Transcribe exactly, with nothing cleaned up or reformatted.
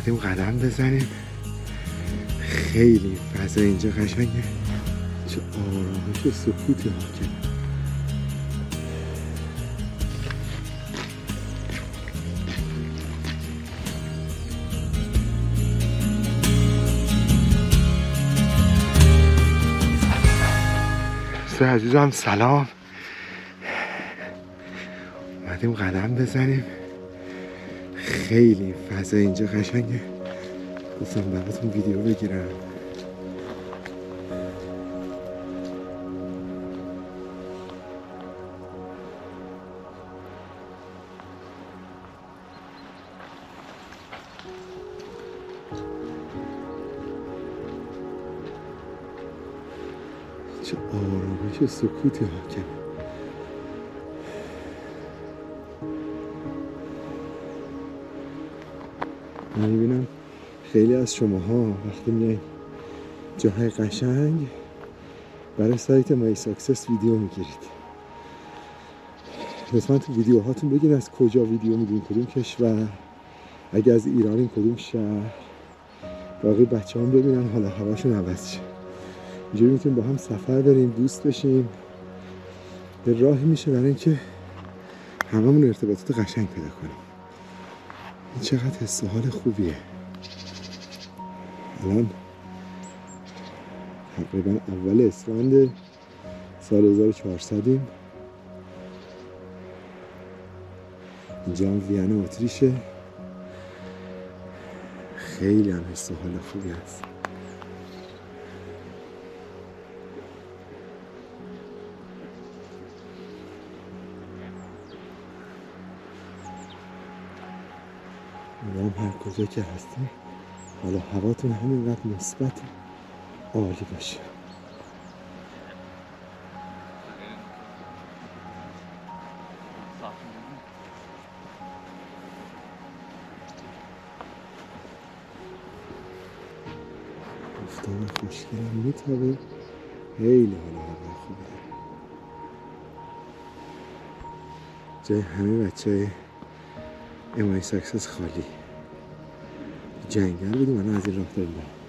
اومدیم قدم بزنیم. خیلی فضا اینجا قشنگه، چه آرامش و سکوتی حاکمه. دوستای عزیزم سلام، اومدیم قدم بزنیم. خیلی فضا اینجا قشنگه، گفتم براتون ویدیو بگیرم. چه آرامش و سکوتی حاکمه. من میبینم خیلی از شماها وقتی میایین جاهای قشنگ برای سایت مای ساکسس ویدیو میگیرید. لطفا تو ویدیوهاتون بگید از کجا ویدیو میدین، کدوم کشور، اگه از ایرانین کدوم شهر، باقی بچه هم ببینن حالا هواشون عوض شه. اینجوری میتونیم با هم سفر بریم، دوست بشیم. به راهی میشه برای اینکه هممون ارتباطات قشنگ پیدا کنیم. این چقدر حس و حال خوبیه. الان تقریبا اول اسفند سال هزار و چهارصدیم. اینجا هم وین اتریشه. خیلی هم حس و حال خوبی هست. ما هر کجا که هستیم حالا هواتون همینقدر مثبت عالی باشه. افتان خوشگلم میتابه، خیلی حالا هوا خوبه. جای همه بچه های امای ساکسس خالی. جنگل بودیم، الان از این راه داریم.